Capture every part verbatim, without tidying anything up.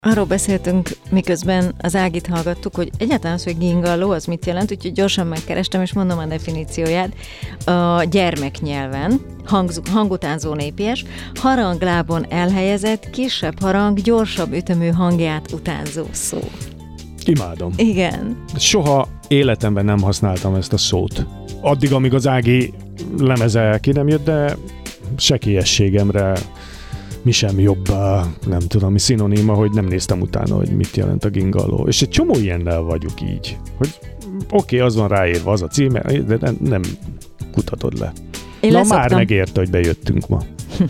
Arról beszéltünk, miközben az Ágit hallgattuk, hogy egyáltalán az, hogy gingalló, az mit jelent, úgyhogy gyorsan megkerestem, és mondom a definícióját. A gyermeknyelven hang, hangutánzó népies, haranglábon elhelyezett, kisebb harang, gyorsabb ütemű hangját utánzó szó. Imádom. Igen. Soha életemben nem használtam ezt a szót. Addig, amíg az Ági lemeze ki nem jött, de sekélyességemre mi sem jobb, nem tudom, mi szinoníma, hogy nem néztem utána, hogy mit jelent a gingalló. És egy csomó ilyennel vagyok így, hogy oké, okay, az van ráírva, az a címe, de nem, nem kutatod le. Én Na leszoktam. Már megérte, hogy bejöttünk ma.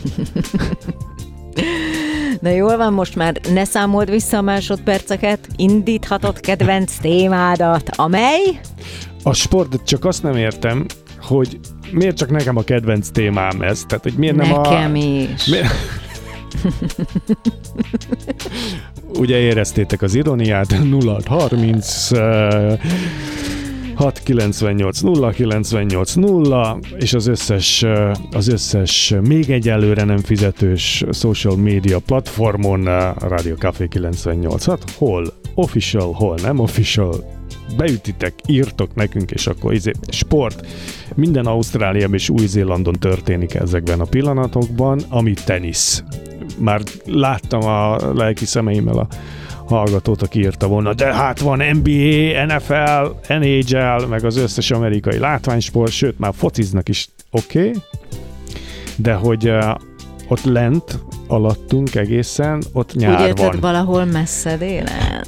Na jól van, most már ne számold vissza a másodperceket, indíthatod kedvenc témádat, amely? A sport, csak azt nem értem, hogy miért csak nekem a kedvenc témám ez? Tehát, hogy miért nem nekem a... Nekem is. Mi... Ugye éreztétek az ironiát, nulla harminc hat kilencvennyolc nulla kilencvennyolc nulla, és az összes, az összes még egyelőre nem fizetős social media platformon Radio Café kilencvennyolc hat, hol official, hol nem official, beütitek, írtok nekünk, és akkor izé, sport. Minden Ausztráliában és Új-Zélandon történik ezekben a pillanatokban, ami tenisz. Már láttam a lelki szemeimmel a hallgatót, aki írta volna, de hát van en bé á, en ef el, en há el, meg az összes amerikai látványsport, sőt, már fociznak is, oké, okay. De hogy uh, ott lent, alattunk egészen, ott nyár úgy érted, van. Valahol messze délen?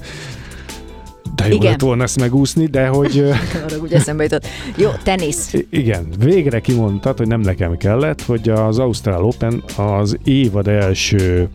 De jó lett volna ezt megúszni, de hogy... Arra úgy eszembe jutott. Jó, tenisz. Igen, végre kimondtad, hogy nem nekem kellett, hogy az Ausztrál Open az évad első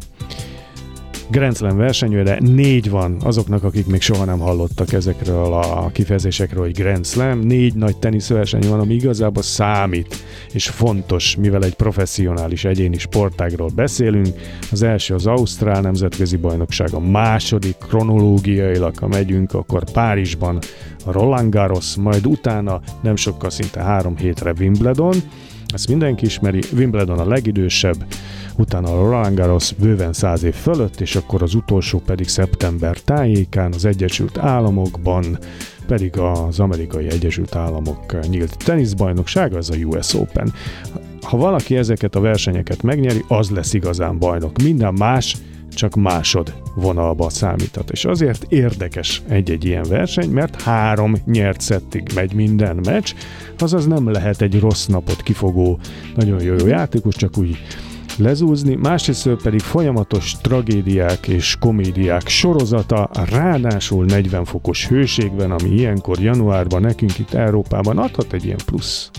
Grand Slam versenyőre négy van azoknak, akik még soha nem hallottak ezekről a kifejezésekről, hogy Grand Slam. Négy nagy teniszverseny van, ami igazából számít, és fontos, mivel egy professzionális egyéni sportágról beszélünk. Az első az Ausztrál Nemzetközi Bajnokság, a második kronológiailag, ha megyünk, akkor Párizsban a Roland Garros, majd utána nem sokkal, szinte három hétre Wimbledon. Ezt mindenki ismeri, Wimbledon a legidősebb, utána a Roland Garros bőven száz év fölött, és akkor az utolsó pedig szeptember tájékán az Egyesült Államokban, pedig az Amerikai Egyesült Államok nyílt teniszbajnoksága, ez a U S Open. Ha valaki ezeket a versenyeket megnyeri, az lesz igazán bajnok. Minden más csak másod vonalba számíthat. És azért érdekes egy-egy ilyen verseny, mert három nyert szettig megy minden meccs, azaz nem lehet egy rossz napot kifogó, nagyon jó, jó játékos, csak úgy lezúzni, másrészt pedig folyamatos tragédiák és komédiák sorozata, ráadásul negyven fokos hőségben, ami ilyenkor januárban nekünk itt Európában adhat egy ilyen plusz.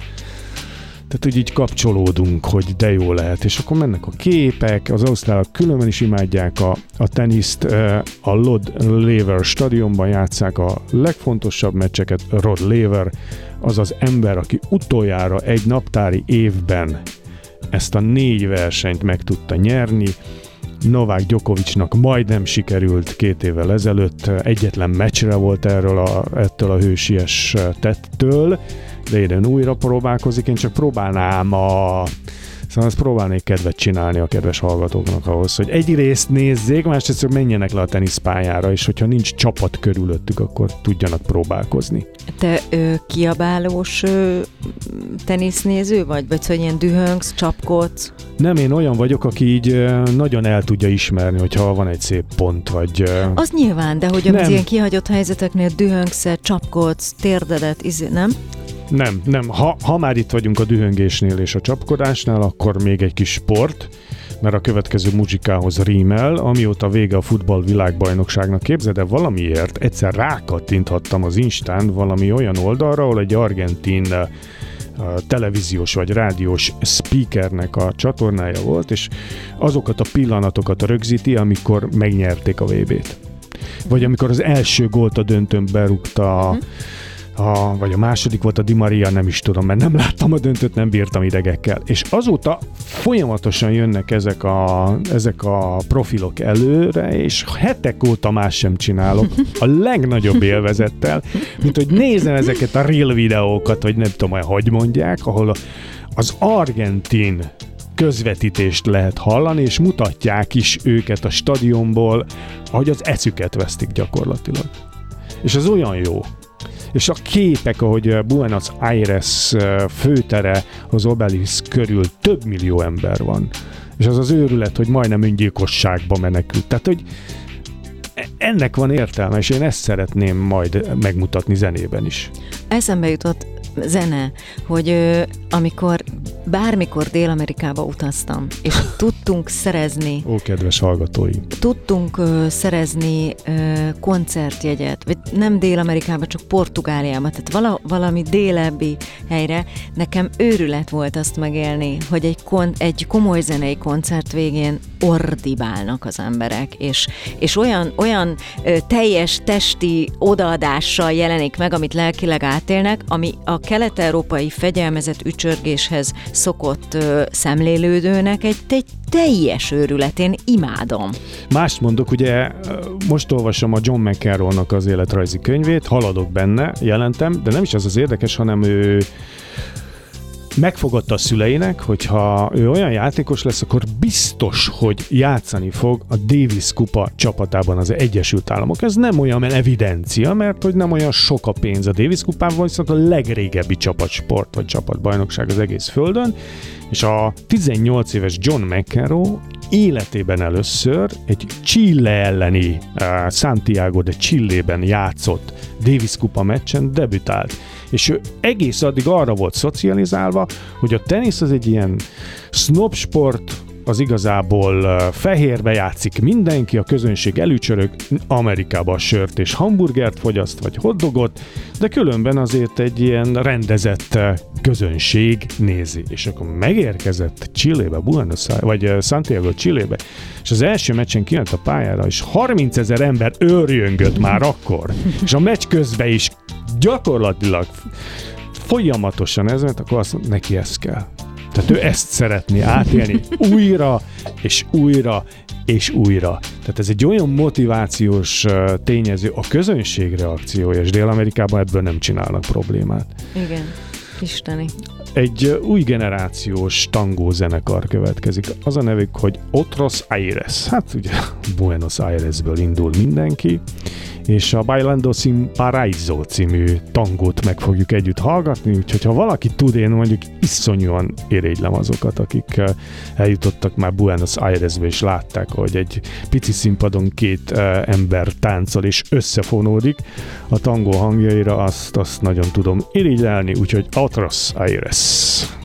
Tehát, hogy így kapcsolódunk, hogy de jó lehet, és akkor mennek a képek, az ausztrálok különben is imádják a, a teniszt, a Rod Laver stadionban játsszák a legfontosabb meccseket. Rod Laver az az ember, aki utoljára egy naptári évben ezt a négy versenyt meg tudta nyerni. Novák Djokovicnak majdnem sikerült két évvel ezelőtt, egyetlen meccsre volt erről a, ettől a hősies tettől, de idén újra próbálkozik, én csak próbálnám a... Szóval azt próbálnék kedvet csinálni a kedves hallgatóknak ahhoz, hogy egyrészt nézzék, másrészt menjenek le a teniszpályára, és hogyha nincs csapat körülöttük, akkor tudjanak próbálkozni. Te ö, kiabálós ö, tenisznéző vagy? Vagy szóval ilyen dühöngsz, csapkodsz? Nem, én olyan vagyok, aki így ö, nagyon el tudja ismerni, hogyha van egy szép pont, vagy... Ö... Az nyilván, de hogy az ilyen kihagyott helyzeteknél dühöngsz, csapkodsz, térdedet, izé, nem? Nem, nem. Ha, ha már itt vagyunk a dühöngésnél és a csapkodásnál, akkor még egy kis sport, mert a következő muzsikához rímel, amióta vége a futball világbajnokságnak, képzeld, de valamiért egyszer rákattinthattam az Instán valami olyan oldalra, ahol egy argentin uh, televíziós vagy rádiós speakernek a csatornája volt, és azokat a pillanatokat rögzíti, amikor megnyerték a vé bét. Vagy amikor az első gólt a döntőn berúgta uh-huh. A, vagy a második volt a Di Maria, nem is tudom, mert nem láttam a döntőt, nem bírtam idegekkel. És azóta folyamatosan jönnek ezek a, ezek a profilok előre, és hetek óta más sem csinálok a legnagyobb élvezettel, mint hogy nézem ezeket a reel videókat, vagy nem tudom, hogy mondják, ahol az argentin közvetítést lehet hallani, és mutatják is őket a stadionból, ahogy az eszüket vesztik gyakorlatilag. És ez olyan jó. És a képek, ahogy Buenos Aires főtere, az obeliszk körül több millió ember van. És az az őrület, hogy majdnem öngyilkosságba menekült. Tehát, hogy ennek van értelme, és én ezt szeretném majd megmutatni zenében is. Eszembe jutott zene, hogy ö, amikor bármikor Dél-Amerikába utaztam, és tudtunk szerezni... Ó, kedves hallgatói! Tudtunk ö, szerezni ö, koncertjegyet, vagy nem Dél-Amerikába, csak Portugáliába, tehát vala, valami délebbi helyre. Nekem őrület volt azt megélni, hogy egy, kon, egy komoly zenei koncert végén ordibálnak az emberek, és, és olyan, olyan ö, teljes testi odaadással jelenik meg, amit lelkileg átélnek, ami a kelet-európai fegyelmezett ücsörgéshez szokott ö, szemlélődőnek egy, egy teljes őrület, én imádom. Mást mondok, ugye most olvasom a John McEnroe-nak az életrajzi könyvét, haladok benne, jelentem, de nem is az az érdekes, hanem ő megfogadta a szüleinek, hogyha ő olyan játékos lesz, akkor biztos, hogy játszani fog a Davis kupa csapatában az Egyesült Államok. Ez nem olyan evidencia, mert hogy nem olyan sok a pénz a Davis kupában, viszont a legrégebbi csapatsport vagy csapatbajnokság az egész földön, és a tizennyolc éves John McEnroe életében először egy Chile elleni uh, Santiago de Chilében játszott Davis kupa meccsen debütált. És ő egész addig arra volt szocializálva, hogy a tenisz az egy ilyen snob sport, az igazából uh, fehérbe játszik mindenki, a közönség előcsörög, Amerikában sört és hamburgert fogyaszt, vagy hotdogot, de különben azért egy ilyen rendezett uh, közönség nézi. És akkor megérkezett Chilébe, Buenos Aires, vagy uh, Santiago Chilébe, és az első meccsen kijött a pályára, és harmincezer ember őrjöngött már akkor, és a meccs közben is gyakorlatilag folyamatosan ez, mert akkor azt mondta, neki ez kell. Tehát ő ezt szeretné átélni újra, és újra, és újra. Tehát ez egy olyan motivációs tényező, a közönség reakciója, és Dél-Amerikában ebből nem csinálnak problémát. Igen, isteni. Egy új generációs tangó zenekar következik. Az a nevük, hogy Otros Aires. Hát ugye Buenos Airesből indul mindenki, és a Bailando Sin Paraíso című tangót meg fogjuk együtt hallgatni, úgyhogy ha valaki tud, én mondjuk iszonyúan irigylem azokat, akik eljutottak már Buenos Airesbe, és látták, hogy egy pici színpadon két ember táncol és összefonódik a tangó hangjaira, azt, azt nagyon tudom irigylelni, úgyhogy Otros Aires.